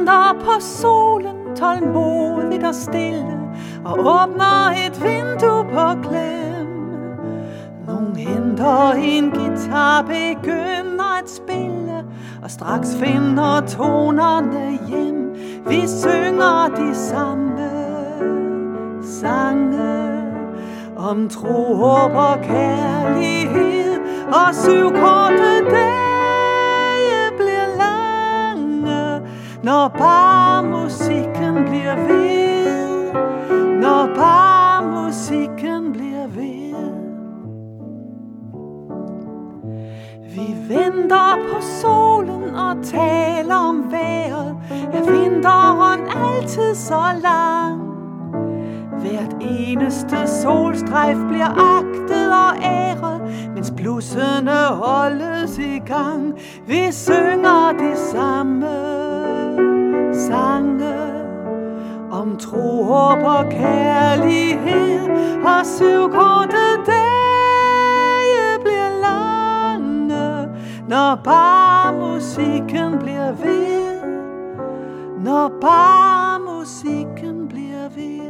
venter på solen tålmodigt og stille og åbner et vindue på klem. Nogen henter en guitar, begynder at spille og straks finder tonerne hjem. Vi synger de samme sange om tro, håb og kærlighed, og 7 korte dage bliver lange, når bare musikken bliver ved, når bare musikken bliver ved. Vi venter på solen og taler om vejret. Er vinteren altid så lang? Hvert eneste solstrejf bliver agtet og æret, mens blussene holdes i gang. Vi synger de samme sange om tro, håb og kærlighed, og 7 korte dage bliver lange, når bare musikken bliver ved, når bare musikken bliver ved.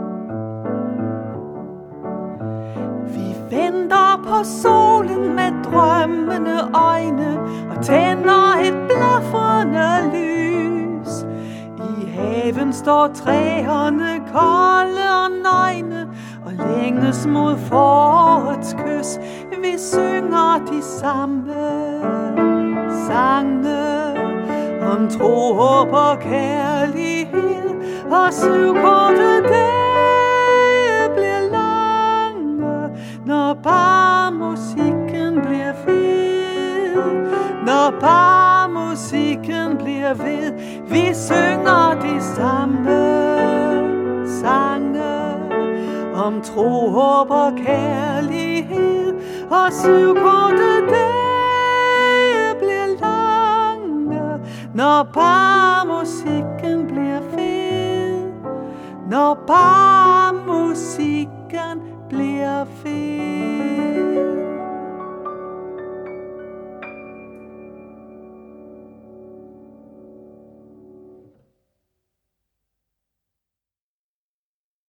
Vi venter på solen med drømmende øjne og tænder et blafrende lys. I haven står træerne kolde og nøgne og længes mod forårets kys. Vi synger de samme sange om tro, håb og kærlighed, og 7 korte dage bliver lange, når bare musikken bliver ved, når bare musikken bliver ved. Vi synger de samme sange om tro, håb og kærlighed, og 7 korte dage bliver lange, når bare musikken bliver ved, når bare musikken bliver ved.